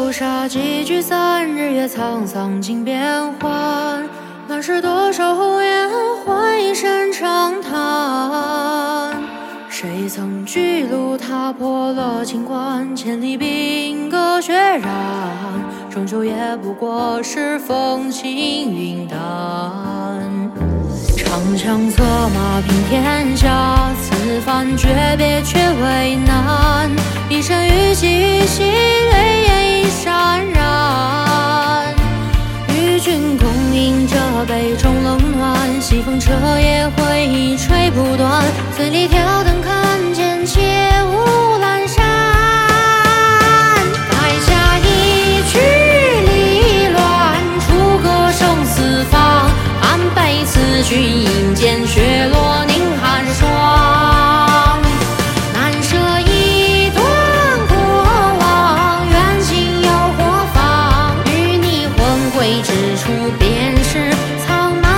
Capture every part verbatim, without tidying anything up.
朱砂几句三日月沧桑尽变幻，乱世多少红颜换一声长叹。谁曾巨鹿踏破了秦关，千里兵戈血染，终究也不过是风轻云淡。长枪策马平天下，此番诀别却为难。一身玉肌玉兮，泪眼已潸然。与君共饮这杯中冷暖，西风彻夜回忆吹不断。醉里挑灯看剑，且无阑珊。垓下一曲离乱，出个生死方。安悲此君饮剑，雪落凝寒霜。难舍一段过往，缘尽又何妨？与你魂归之处，便是苍茫。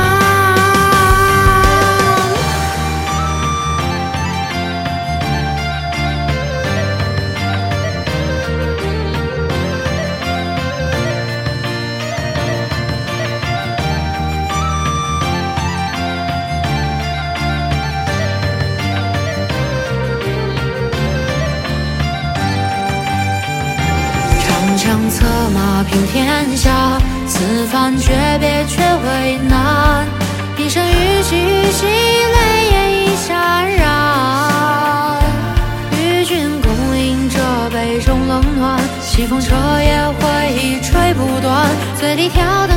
长枪策马平天下，此番诀别却为难。一身玉肌玉兮，泪眼已潸然。与君共饮这杯中冷暖，西风彻夜回忆吹不断。醉里挑灯